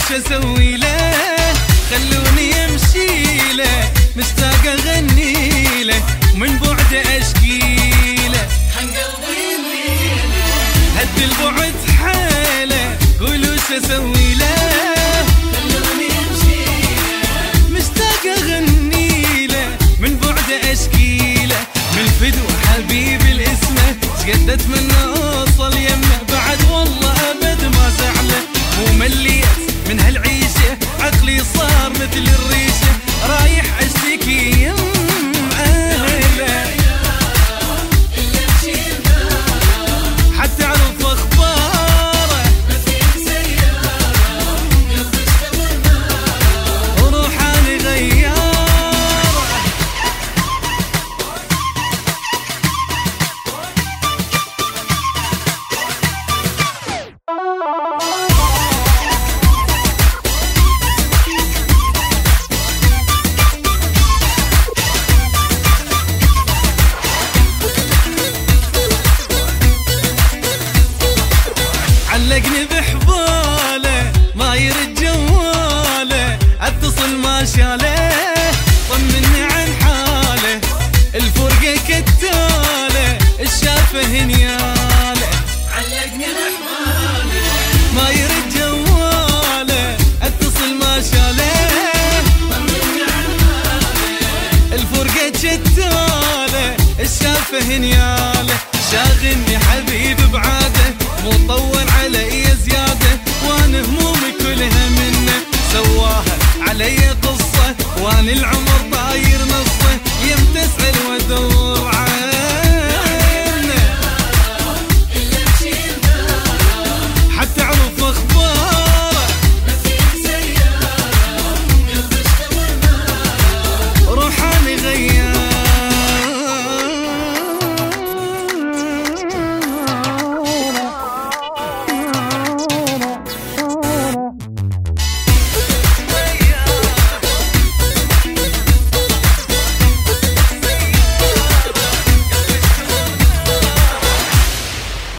اسوي له، خلوني امشي له، مشتاق اغني له، من بعده اشكي له، هد البعد حاله، قولوا شو اسوي له، خلوني امشي له، مشتاق اغني له، من بعده اشكي له، من فدو حبيبي الاسمه، شقد اتمنى اوصل يمه، بعد والله ابد ما زعله، مو مليت من هالعيشه، عقلي صار مثل الريشه، رايح اشتكي يم اهله، حتى اعرف اخباره، وروحاني غياره. علقني بحباله، ما يرد جواله، اتصل ما شاله، طمني عن حاله، الفرقه كتاله، الشافه هنياله، علقني بحباله، ما يرد جواله، اتصل ما شاله، طمني عن حاله، الفرقه كتاله، الشافه هنياله، شاغلني حبيب بعاده، مو طول علي زياده، وانا همومي كلها منه، سواها علي قصه، وانا العمر